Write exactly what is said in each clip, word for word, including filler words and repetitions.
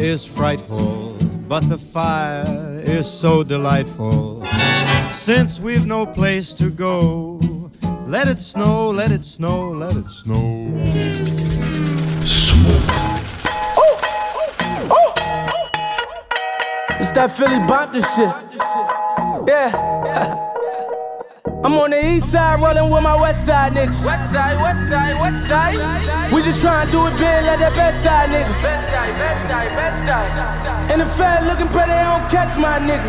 is frightful, but the fire is so delightful. Since we've no place to go, let it snow, let it snow, let it snow. Smoke. Ooh. Ooh. It's that Philly bop this shit. Yeah. I'm on the east side rolling with my west side niggas. West side, west side, west side. We just tryna do it big like that best side nigga. Best side, best side, best side. And the fed looking pretty, they don't catch my nigga.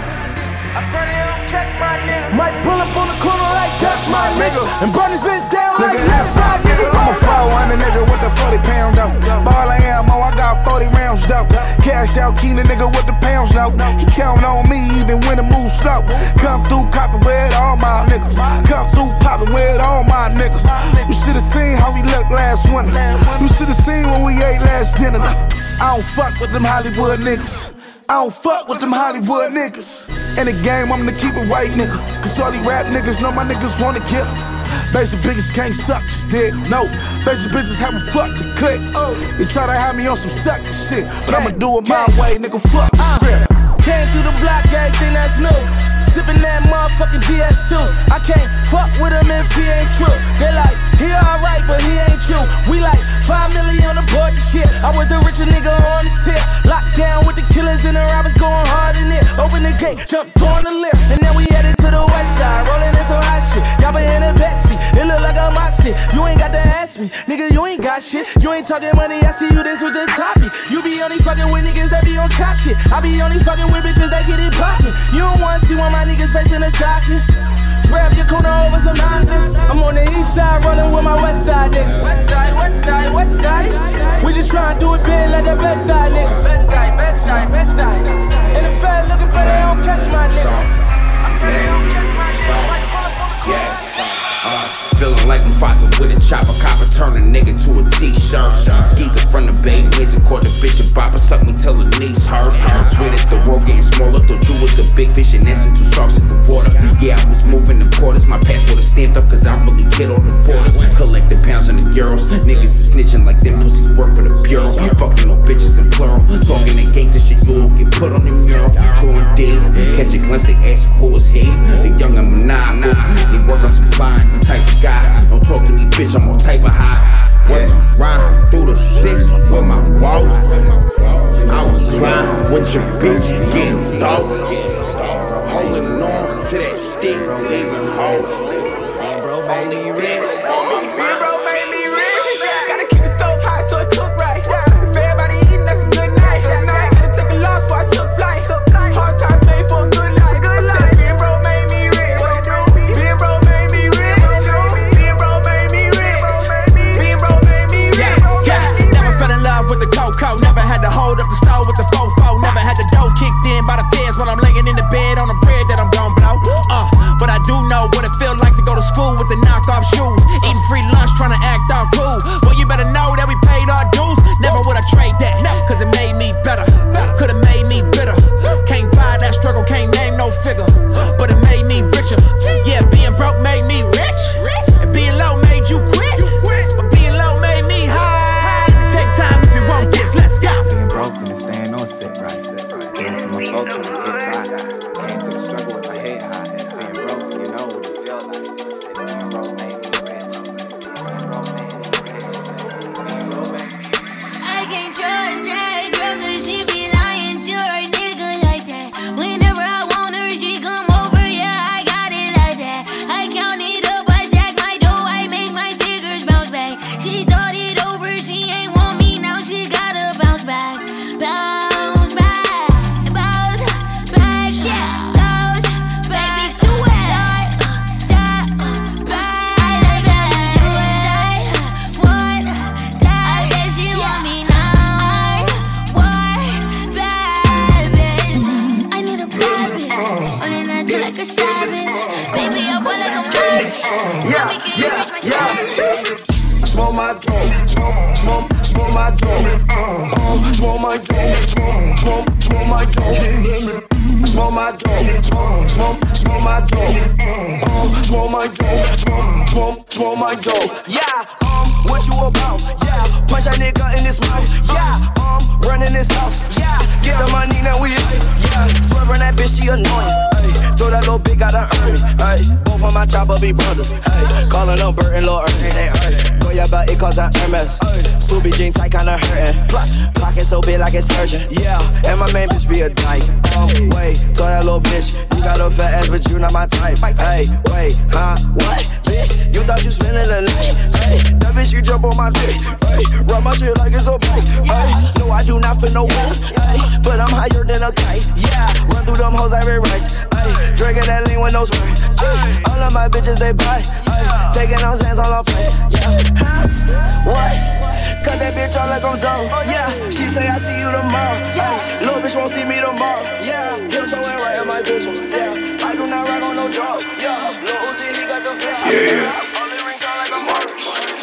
I pray they don't catch my nigga. Might pull up on the corner like that's my nigga. And burn this bitch down like that's my nigga. I'm a four hundred nigga with the forty pounds though. Ball I am, oh I got forty rounds though. Cash out, keen the nigga with the pounds though. He count on me even when the move slow. Come through copping with all my niggas. Come through popping with all my niggas. You should've seen how we looked last winter. You should've seen when we ate last dinner. I don't fuck with them Hollywood niggas. I don't fuck with them Hollywood niggas. In the game, I'm the keep it white nigga. Cause all these rap niggas know my niggas wanna kill. Basic bitches can't suck, just did no. Basic bitches haven't fucked the click. They try to have me on some sucker shit, but I'ma do it my way, nigga, fuck the script. Came through the block, everything that's new. Sippin' that motherfucking D S two. I can't fuck with him if he ain't true. They like, he alright, but he ain't you. We like five million on the board to shit. I was the richer nigga on the tip. Locked down with the killers and the robbers going hard in it. Open the gate, jumped on the lift, and then we headed to the west side. Rolling in some hot shit. Y'all been in a backseat. It look like a mob stick. You ain't got to ask me. Nigga, you ain't got shit. You ain't talking money, I see you this with the topic. You be only fucking with niggas that be on cop shit. I be only fucking with bitches that get it poppin'. You don't wanna see one my niggas facing a stocking. Grab your corner over some nonsense. I'm on the east side rolling with my west side niggas. West side, west side, west side. We just tryna do it big like that best side nigga. Best side, best side, best side. And the fed looking for they don't catch my nigga. I pray they don't catch my nigga. Yeah. Uh, feeling like Mufasa with a chopper, copper, turn a nigga to a t-shirt. Skis in front of Bay Wiz and caught the bitch and bopper, suck me till her knees hurt. Swear that the world getting smaller, thought you was a big fish and dancing two sharks in the water. Yeah, I was moving the quarters, my passport is stamped up cause I really kid all the borders. Collecting pounds and the euros, niggas is snitching like them pussies work for the bureau. Fucking on bitches in plural, talking in gangs and shit, you'll get put on the mural. True indeed, catch a glimpse, they ask who is he. The young and maniacal, they work on some blind type of guy. Don't talk to me, bitch, I'm all type of high. Wasn't riding through the six with my walls. I was riding with your bitch, getting dope. Holding on to that stick, leaving hoes. Bro, made me rich. Me bro made me rich. Gotta keep the stove hot so it cook right. If everybody eating, that's a good night. Had to take a loss, so I took flight. Hard times made for a good life. I said, me bro made me rich. Me bro made me rich. Me bro made me rich. Me bro made me rich. Yeah, yeah. Never fell in love with the cocoa. Never had to hold up the stove with the fofo. Never had the dough kicked in by the feds when I'm laying in the bed on the bread that I'm gon' blow. Uh, but I do know what it feel like to go to school with the knockoff shoes. Eating free lunch, trying to act all cool. Well, you better know that we paid our dues. Never would I trade that, cause it made me better. Could've made me bitter. Can't buy that struggle, can't name no figure. But it made me richer. Yeah, being broke made me rich. And being low made you quit. But being low made me high. Take time if you want this, let's go. Being broke and staying on set right. Doing for my folks on the good vibe. Came through the struggle with my head high. Being broke, you know what it feel like. Sitting being broke made me rich. Being broke made me rich. Being broke made me rich. I can't trust that girl cause she be lying to her nigga like that. Whenever I want her, she come over, yeah, I got it like that. I count it up, I stack my dough, I make my figures bounce back. She thought it over, she ain't want me, now she gotta bounce back. Bounce back, bounce back, yeah, bounce back, do it. That, that, I like that, do it. What, that, I bet she want me now. What, bad bitch? I need a bad bitch, running at you like a savage. Baby, I want like a magnet. Tell me, can you reach my status? Smoke my dope, smoke, smoke, smoke my dope. Oh, smoke my dope, smoke, smoke, smoke my dope. Smoke my dope, smoke, smoke, smoke my dope. Oh, smoke my dough, smoke, smoke, smoke my dough. Yeah, um, what you about? Yeah, punch that nigga in his mouth. Yeah, um, running this house. Yeah, get the money now we like. Yeah, swerving that bitch, she annoying. Ay, throw that little bitch, gotta earn it. Ay, both of my chopper be brothers. Ay, calling them Bert and Lil Ernie, they earn it. Go ya about it cause I'm Hermes. Subi jean tight, kinda hurting. Plus, pocket so big like excursion. Yeah, and my main bitch be a dyke. Um, wait, throw that little bitch. You got a fat ass, but you not my type. Hey, wait, huh? What? Bitch, you thought you spending the night? Hey, that bitch, you jump on my dick. Hey, run my shit like it's a bike. Hey, no, I do not feel no one. Hey, but I'm higher than a kite. Yeah, run through them hoes every rice. Hey, drinking that lean with no spray. All of my bitches, they buy. Hey, taking those hands on our face. Yeah, huh? What? Cut that bitch out like I'm Zoe. Yeah, she say I see you tomorrow. Yeah, little bitch won't see me tomorrow. Yeah, he'll throw it right at my visuals. Yeah, I do not rock on no drug. Yeah, Lil Uzi, he got the fish. Yeah, yeah. Only ring sound like a mark.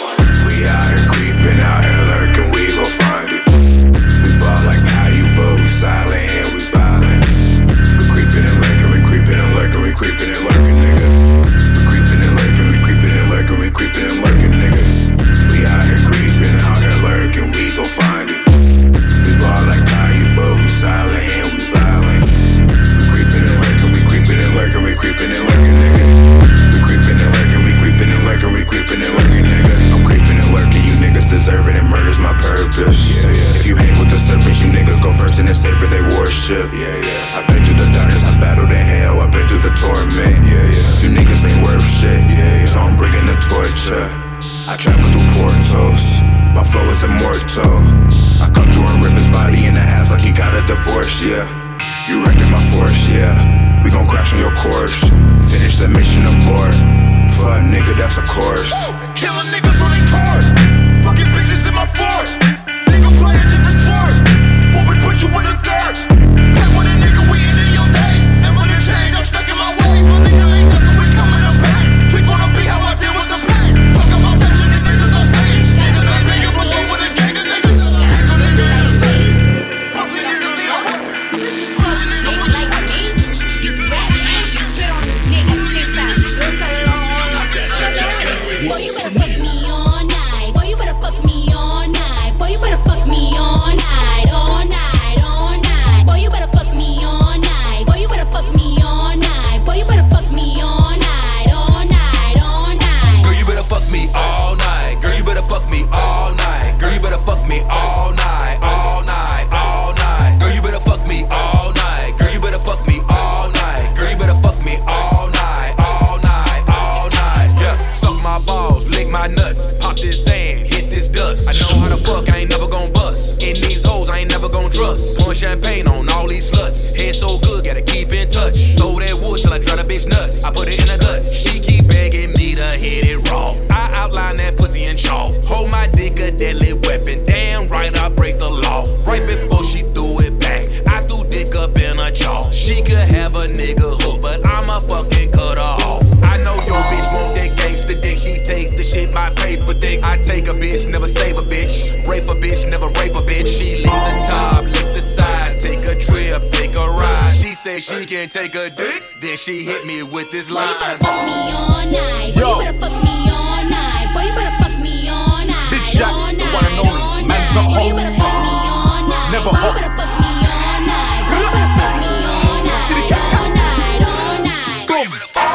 We out here creeping, out here lurking, we gon' find it. We ball like how you but we silent and we violent. We creeping and lurking, we creeping and lurking, we creeping and lurking, nigga. We creeping and lurking, we creeping and lurking, we creeping and lurking, nigga. We out here creeping, out here lurking, we gon' find it. We ball like how you but we silent and we violent. We creeping and lurking, we creeping and lurking, we creeping and lurking, nigga. We creeping and lurking, we creeping and lurking, we creeping and lurking, nigga. I'm creeping and lurking, you niggas deserve it, and murder's my purpose. Yeah, yeah. If you hang with the serpents, you niggas go first in the saber they worship. Yeah, yeah. I've been through the darkness, I battled in hell, I've been through the torment. Yeah, yeah. You niggas ain't worth shit. Yeah, yeah. So I'm bringing the torture. I travel through portals, my flow is immortal. I come through and rip his body in half like he got a divorce, yeah. You wrecking my force, yeah. We gon' crash on your course. Finish the mission aboard. Fuck nigga, that's a course. Killing niggas on they card. Fucking bitches in my fort. Nigga play a different sport. But we put you in the dirt. Play with a nigga, we ending your days. And when it change, I'm stuck in my ways. My niggas ain't nothing, we coming up back. We gonna be how I deal with the pain. Talk about passion, these niggas on stage. Niggas ain't making but go with the gang. Niggas ain't gonna nigga out of state. Pussy niggas need a weapon. Pussy nigga with you. Boy, you better fuck me all night. Boy, you better fuck me all night. Boy, you better fuck me all night, all night, all night. Boy, you better fuck me all night. Boy, you better fuck me all night. Boy, you better fuck me all night, all night, all night. Girl, you better fuck me all night. Girl, you better fuck me all night. Girl, you better fuck me all night, all night, all night. Girl, you better fuck me all night. Girl, you better fuck me all night. Girl, you better fuck me all night, all night, all night. Yeah, suck my balls, lick my nuts, pop this sand, hit this dust. I know how to fuck, I ain't never gon' bust. In these hoes, I ain't never gon' trust. Pouring champagne on all these sluts. Head so good, gotta keep in touch. Throw that wood till I dry the bitch nuts. I put it in her guts. She keep begging me to hit it raw. I outline that pussy in chalk. Hold my dick a deadly weapon. Damn right, I break the law. Right before she threw it back, I threw dick up in her jaw. She could have a nigga hook, but I'ma fucking cut her off. I know your bitch want that gangsta dick. She take the shit by paper dick. I take a bitch, never save a bitch. Rape a bitch, never rape a bitch. She lick the top, lick the sides. Take a trip, take a ride. She say she can take a dick, then she hit me with this Boy, line. you better fuck me all night. Boy, you better fuck me all night. Boy, you better fuck me all night. Big Shaq, all the night, one and only. all Man's night. not Boy, you hot. better fuck me all night. Never Boy, hot. you better fuck me all night. Boy, you better fuck me all night. All night, all night. Boom.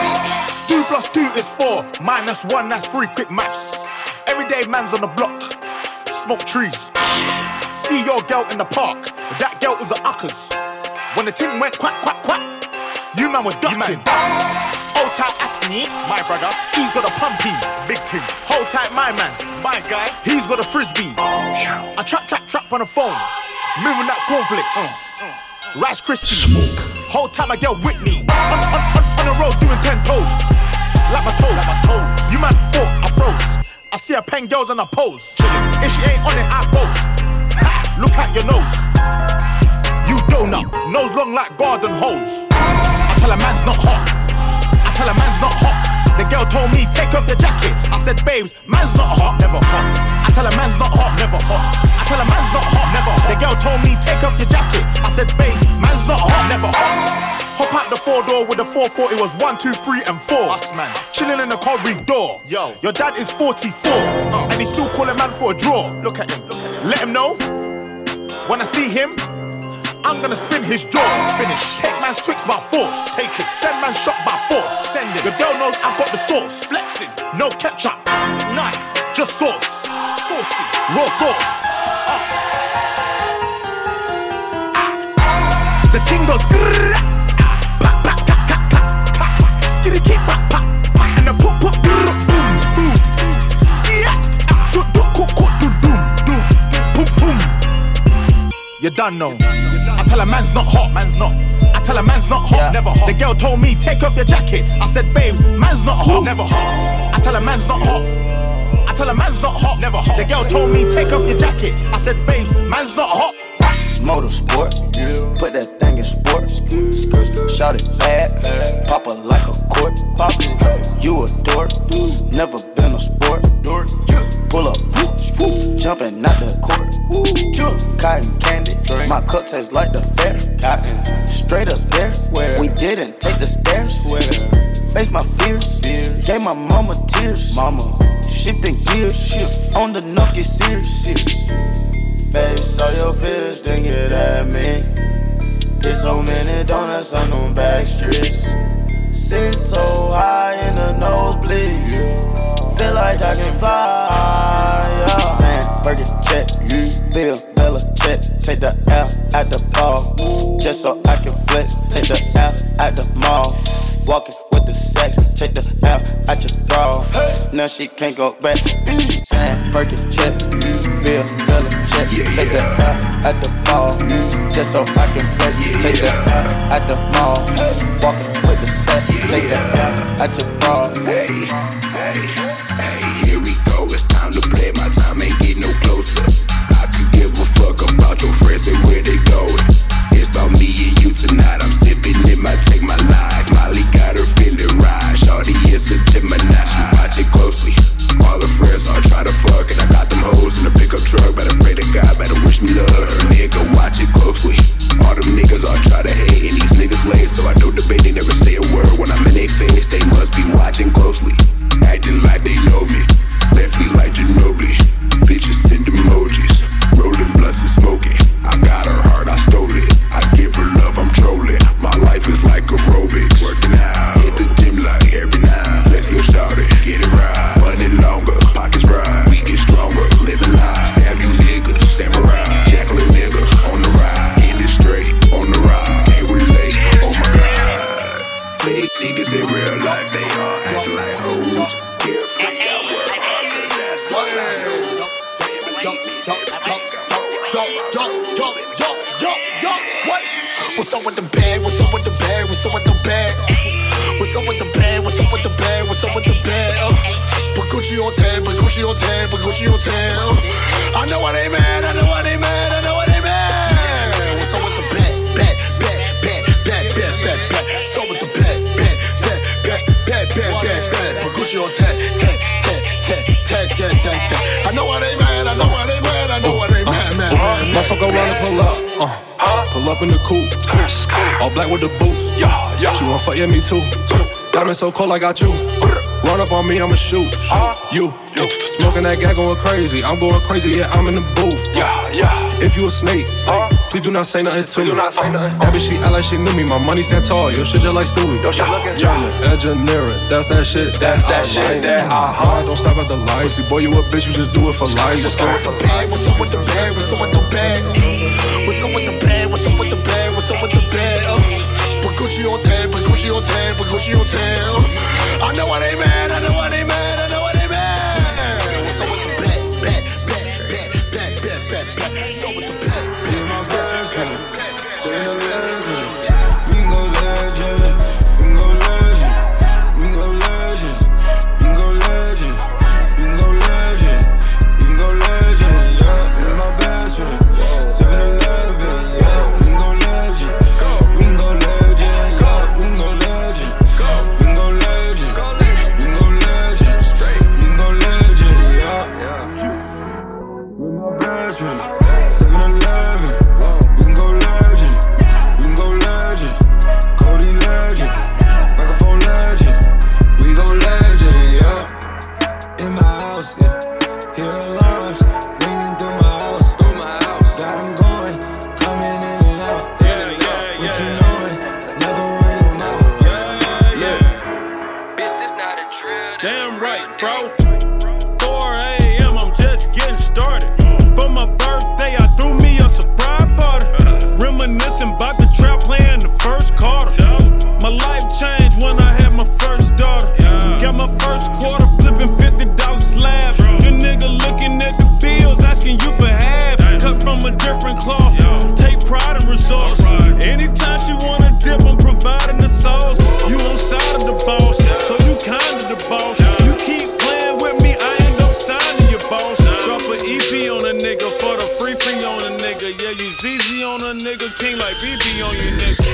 Two plus two is four. Minus one, that's three. Quick maths. Everyday man's on the block. Smoke trees. See your girl in the park. That girl was a uckers. When the ting went quack, quack, quack, you man were ducking. Hold tight, Asney, my brother. He's got a pumpy, big ting. Hold tight, my man, my guy. He's got a frisbee. I trap, trap, trap on the phone. Moving that cornflakes. Uh, Rice Krispies. Hold tight, my girl Whitney. On, on, on, on the road doing ten toes. Like my toes. Like my toes. You man thought I froze. I see a pen girls on a pose. Chillin'. If she ain't on it, I boast. Ha, look at your nose. You donut, nose long like garden hose. I tell a man's not hot. I tell a man's not hot. The girl told me take off your jacket. I said babes, man's not hot, never hot. I tell a man's not hot, never hot. I tell a man's not hot, never hot. The girl told me take off your jacket. I said babes, man's not hot, never hot. Hop out the four door with the four forty was one, two, three, and four. Us man, chilling in the corridor. Yo, your dad is forty-four, uh. and he still calling man for a draw. Look at him, look at him. Let him know. When I see him, I'm gonna spin his jaw. Finish. Take man's Twix by force. Take it. Send man shot by force. Send it. The girl knows I've got the sauce. Flexing. No ketchup. None. Just sauce. Saucy. Raw sauce. Uh. The ting goes grrrr. Pop, pop, pop, pop, pop, pop. Skitty keep pop, pop, pop. And the pop, pop, boom, boom. Skia. Do, do, do, do, do, do. Boom, boom. You done know. I tell a man's not hot, man's not. I tell a man's not hot, yeah. Never hot. The girl told me, take off your jacket. I said, babes, man's not hot, never hot. I tell a man's not hot. I tell a man's not hot, never hot. The girl told me, take off your jacket. I said, babes, man's not hot. Motorsport, yeah. Put that thing in sports. Shout it bad, pop it like a court. Pop it, you a dork, never been a sport. Pull up, jumping out the court. Cotton candy, my cup tastes like the fair. Straight up there, we didn't take the stairs. Face my fears, gave my mama tears. Mama, shifting gears, on the nuff get serious. Face all your fears, then get at me. There's so many donuts on them back streets. Sit so high in the nosebleeds. Feel like I can fly, yeah. Sandberg check, Bill Bella check. Take the L at the ball, just so I can flex. Take the L at the mall, walking with the sex. Take the L at your bra, now she can't go back. Sandberg check, Bill Bella check. Take the L at the ball, just so I can flex. Take the L at the mall, walking with the sex. Take the L at your bra. Hey, hey, hey, here we go. It's time to play. My time ain't get no closer. I could give a fuck about your friends and where they going. It's about me and you tonight. I'm sipping it, might take my life. Molly got her feeling right. Shorty is a Gemini. She watch it closely. All her friends all try to fuck, and I got them hoes in the pickup truck. Better pray to God, better wish me love. Her nigga, watch it closely. All them niggas all try to hate, and these niggas late, so I don't debate. They never say a word when I'm in their face. They must be watching closely, acting like they know me. Left me like Ginobili. Bitches send emojis, rolling blunts and smoking. I got her heart, I stole it. I give her love, I'm trolling. My life is like aerobics. Working out, hit the gym like every night. Let's go shout it, get it right. Money longer, pockets right. We get stronger, living life. Stab you nigga, samurai. Jack little nigga on the ride. Hit it straight, on the ride. Can't relate, oh my god. Fake niggas in real life, they are acting like hoes. Carefree, I work hard, cause that's what I know. What's up with the bag? What's up with the bag? What's up with the bag? What's up with the bag? What's up with the bag? What's up with the bag? Put Gucci on tab, put Gucci on tab, put Gucci on tab. I know why they mad, I know why they mad, I know why they mad. What's up with the bag? Bag, bag, bag, bag, bag, bag, bag. What's up with the bag? Bag, bag, bag, bag, bag, bag, bag. Put Gucci on tab, tab, tab, tab, tab, tab, tab, tab. I know why they mad, I know why they mad, I know why they mad, mad, mad. Motherfucker wanna pull up, uh. Pull up in the coupe, all black with the boots. She want fuck, yeah, me too. Diamond so cold, I got you. Run up on me, I'ma shoot. You, smoking that gas, going crazy. I'm going crazy, yeah, I'm in the booth. If you a snake, please do not say nothing to me. That bitch, she act like she knew me. My money stand tall, your shit just like Stewie. Engineering, that's that shit. That's that shit. I don't stop at the lights. See, boy, you a bitch, you just do it for life. What's up with the bag? What's up with the bag? What's up with the bag? What's up with the bag? What's up with the bag? What's up with the bag? Put Gucci on tab, put Gucci on tab, put Gucci on tab. I know why they mad, I know why they mad, I know why they mad. What's up with the bag? Bag, bag, bag, bag, bag, bag, bag. What's up with the bag? Be my best friend, say the legend. We can go legend, we can go legend, we can go legend, we can go legend, we can go legend, we can go legend. Yeah, be my best friend, seven eleven. Yeah, we can go legend, we can go legend. Yeah, we can go legend, we can go legend, we can go Damn right, bro. four a.m. I'm just getting started. For my birthday, I threw me a surprise party. Reminiscing about the trap playing the first quarter. My life changed when I had my first daughter. Got my first quarter flipping fifty dollar slabs. Your nigga looking at the bills, asking you for half. Cut from a different cloth. Take pride in results. Anytime she wanna dip, I'm providing the sauce. You on side of the boss, so you kind of the boss. You keep playing with me, I end up signing your boss. Drop an E P on a nigga for the free free on a nigga. Yeah, you Z Z on a nigga, king like B B on you nigga.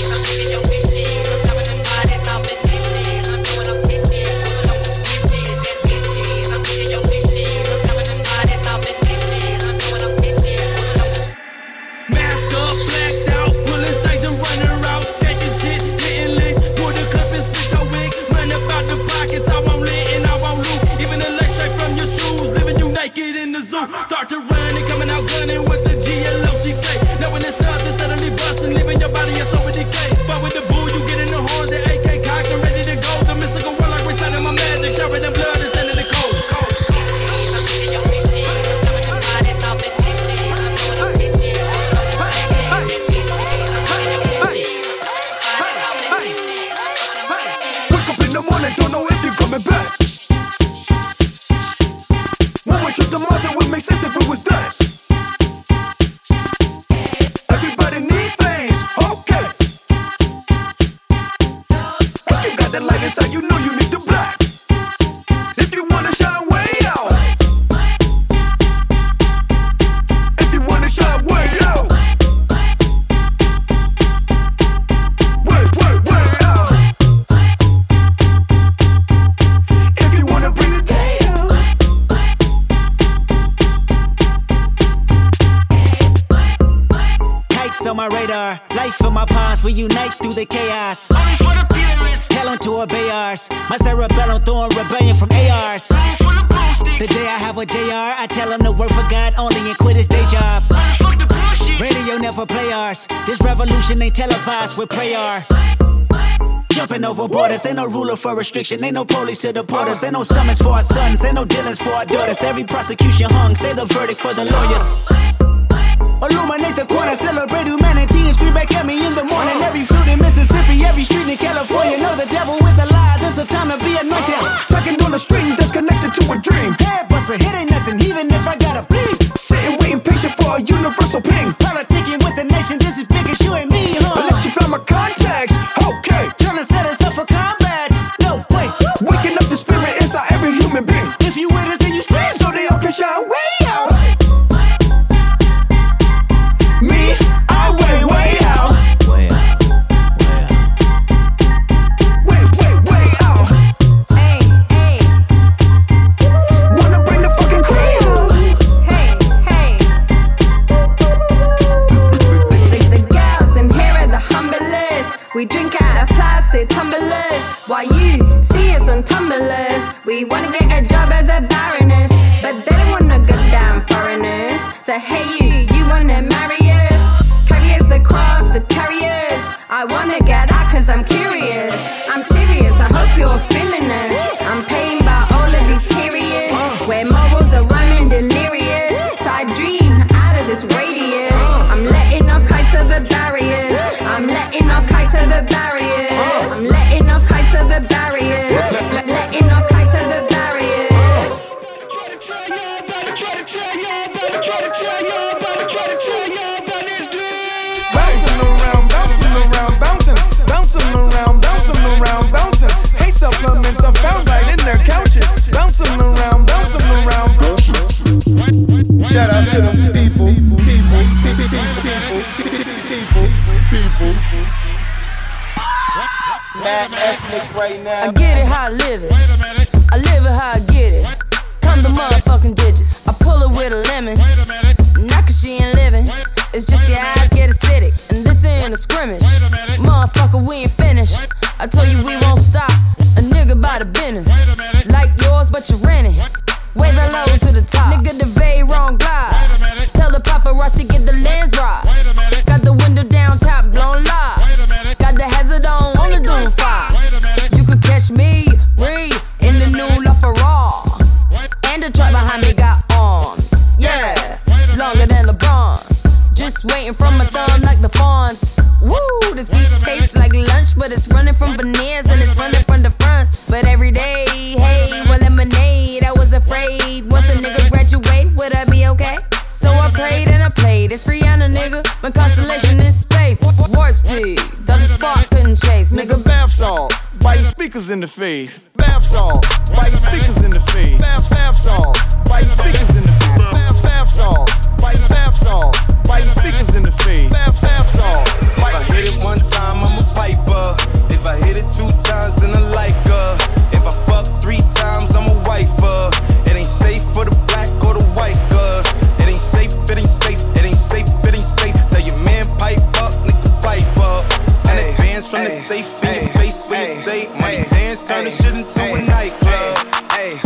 Start to run and coming out gunning with the G L O C K. Knowing it's not just suddenly busting, leaving your body as over decay. Fight with the bull, you get in the horns, the A K cocked and ready to go. The mystical world like reciting my magic, showering the blood is into the cold. Wake up in the morning, don't know if you're coming back. When we took the Mars, it would make sense if it was done. Everybody needs things, okay. If you got that light inside, you know you need the black. If you wanna shine way out, if you wanna shine way out, way, way, way out. If you wanna bring the day out. On my radar, life in my palms, we unite through the chaos. Only for the purists. Hell onto a Bayars. My cerebellum throwing rebellion from A Rs. The day I have a J R, I tell him to work for God only and quit his day job. Fuck the bullshit. Radio never play ours. This revolution ain't televised with prayer. Jumping over borders, ain't no ruler for restriction. Ain't no police to deport us. Ain't no summons for our sons, ain't no dealings for our daughters. Every prosecution hung, say the verdict for the lawyers. Illuminate the corner, celebrate humanity and scream back at me in the morning. Every fruit in Mississippi, every street in California. Know the devil is a lie, this a time to be anointed. Tucking on the string, disconnected to a dream. Head buster, hit ain't nothing, even if I gotta bleed. Sitting waiting patient for a universal ping. Politicking with the nation, this is big as you and me, huh? I let you find my contacts, okay. Trying to set us up for combat, no wait. Waking up the spirit inside every human being. If you with us, then you scream, so they all can shine way out. We drink out of plastic tumblers, while you see us on tumblers. We wanna get a job as a baroness, but they don't wanna go down foreigners. So hey you, you wanna marry us? Carry us the cross, the carriers. I wanna get out cause I'm curious. I'm serious, I hope you're feeling us. I'm paying by all of these periods, where morals are rhyming delirious. So I dream out of this radius. I'm letting off kites of the barriers. I'm letting off kites of the barriers. I'm letting off kites of the barriers. Letting off kites of the barriers. Bouncing around, bouncing around, bouncing, bouncing around, bouncing around, bouncing. Hey, supplements are found right in their couches. Bouncing around, bouncing around, bouncing. Shout out to them people, people, people, people, people, people. Mad ethnic right now. I get it how I live it. I live it how I get it. Come the motherfucking digits. I pull it with a lemon. Not cause she ain't living. It's just your eyes get acidic. And this ain't a scrimmage. Motherfucker, we ain't finished. I told you we won't stop. A nigga by the business. Like yours, but you rent it. Way the low to the top. Nigga, the very wrong glide. Tell the paparazzi get the lens right. Got the window down, top blown live. Got the hazard on, on the doom fire. You could catch me, breathe, in speakers in the face. Bath salt, bite speakers in the face. Bath, bath salt, bite speakers in the face. Bath, bath salt, bite bath salt, bite speakers in the face. Bath, bath salt. If I hit it one time, I'm a piper. If I hit it two times, then I like her. If I fuck three times, I'm a wifer. It ain't safe for the black or the white girls. It ain't safe, it ain't safe, it ain't safe, it ain't safe. Tell your man pipe up, nigga pipe up. And advance from the safe in your face when you say money dance, turn the shit into a nightclub. Hey,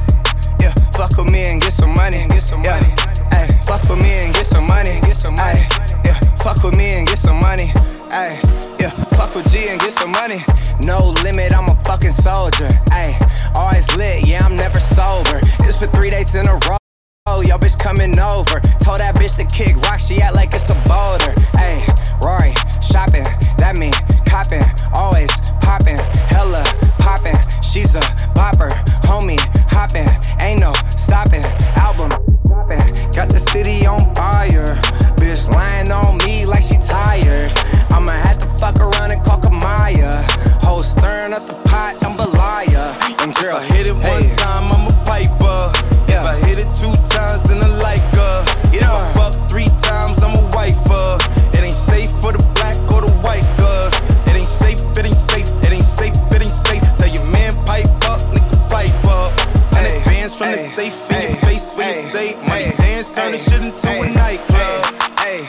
yeah, fuck with me and get some money. Get some money. Hey, fuck with me and get some money. Get some money. Yeah, fuck with me and get some money. Hey, yeah, fuck with G and get some money. No limit, I'm a fucking soldier. Ay, always lit, yeah, I'm never sober. This for three days in a row. Oh, yo, bitch coming over. Told that bitch to kick rock, she act like it's a boulder. Ay, Rory, shopping, that mean copping. Always popping, hella popping. She's a bopper, homie, hopping. Ain't no stopping, album dropping. Got the city on fire. Bitch lying on me like she tired. I'ma have to fuck around and call Kamaya. Whole stirring up the pot, jambalaya. And girl, if I hit it one hey. time, I'm a piper. Yeah. If I hit it two times, then I like her. If yeah. I fuck three times, I'm a wifer. It ain't safe for the black or the white girls. It ain't safe, it ain't safe, it ain't safe, it ain't safe. Tell your man pipe up, nigga pipe up. And hey. advance from hey. the safe in hey. your face when hey. you say money hey. dance, turn hey. the shit into hey. a nightclub. Hey,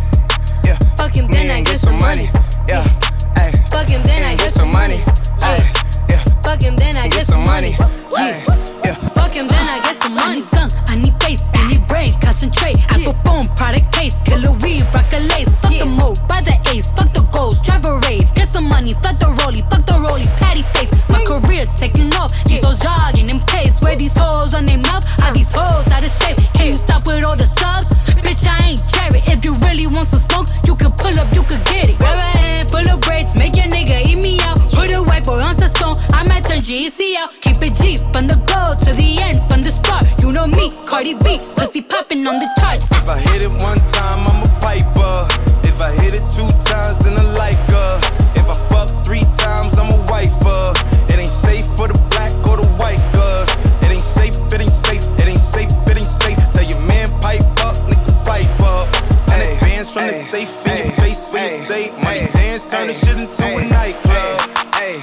yeah, fuck him, then I get some money. Yeah, hey, fuck him, then I get some money. Hey, yeah, fuck him, then I get some money. Hey, yeah, fuck him, then I get some money. I need tongue, I need face, I need brain, concentrate. I perform product case, killer weed, rock a lace. Fuck the move, buy the ace, fuck the goals, drive a rave. Get some money, fuck the rollie, fuck the rollie, patty face. My career taking off, these hoes jogging in pace. Where these hoes on their mouth, are these hoes out of shape? Can you stop with all the subs? Bitch, I ain't Jerry. If you really want some smoke, you can pull up, you could get it. Grab a hand, pull up braids, make your nigga eat me out. Put a white boy on the song, I might turn G E C out. Keep it G, from the go to the end, from the start. You know me, Cardi B, pussy popping on the charts. If I hit it one time, I'm a piper. If I hit it two times, then I like her. If I fuck three times, I'm a wifer. It ain't safe for the black or the white girls. It ain't safe, it ain't safe, it ain't safe, it ain't safe. Tell your man pipe up, nigga pipe up. And hey, advance from hey, the safe in hey, your face when hey, you say money hey, dance, turn hey, the shit into hey, a nightclub. Hey,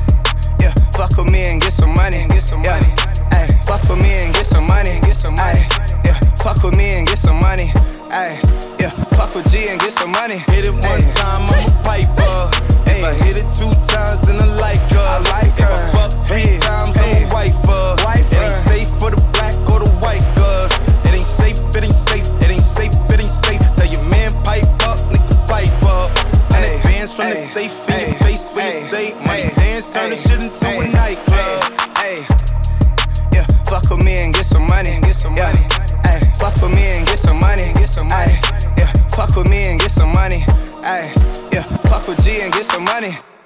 yeah, fuck with me and get some money. Get some money. Hey, fuck with me and get some money. Get some money. Yeah, fuck with me and get some money. Hey, yeah, fuck with G and get some money. Hit it one ay. time, I'm a piper. If I hit it two times, then I like her. I like her. If I fuck three hey, times, hey, I'm a wifer. wifer. It ain't safe for the black or the white girls. It ain't safe, it ain't safe, it ain't safe, it ain't safe. Tell your man pipe up, nigga pipe up. And hey, advance from hey, the safe in hey, your face when hey, you say money hey, dance, turn hey, the shit into hey, a nightclub. Hey, yeah, fuck with me and get some money. Get some yeah. money. Hey, fuck with me and get some money. Get some money. Yeah, fuck with me and get some money. Ay, yeah, fuck with G and get some money.